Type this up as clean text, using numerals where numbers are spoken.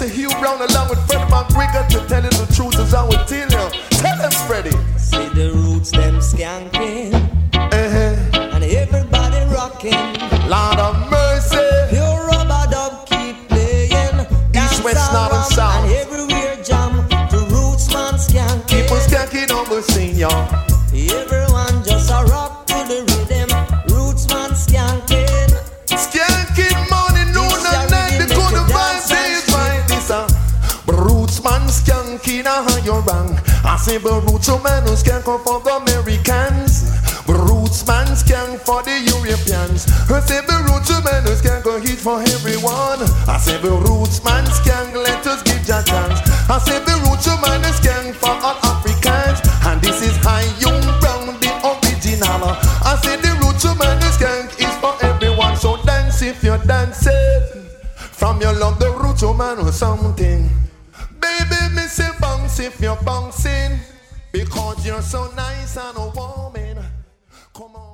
say Hugh Brown along with Freddie McGregor to tell you the truth as I will tell you. Tell them, Freddie. See the roots them skanking, and everybody rocking. Lord of mercy. Pure rubber dub keep playing. East, west, north and south. And everywhere jam. The roots man skanking. Keep on skanking over senior. Everyone just a rock to the rhythm. Roots man skanking. Skanking morning, noon and night. The good vibes is right. This roots man skanking a your bang. I say but roots man who skank for the Americans. Roots man skank for the Europeans. I say the roots man who skank a hit for everyone. I say the roots man skank, let us give a chance. I say the roots man who skank for all Africans. And this is High Young Brown, the original. I say the roots man who skank is for everyone. So dance if you're dancing. From your love the roots man or something. Baby, me say bounce if you're bouncing. Because you're so nice and warming. Come on.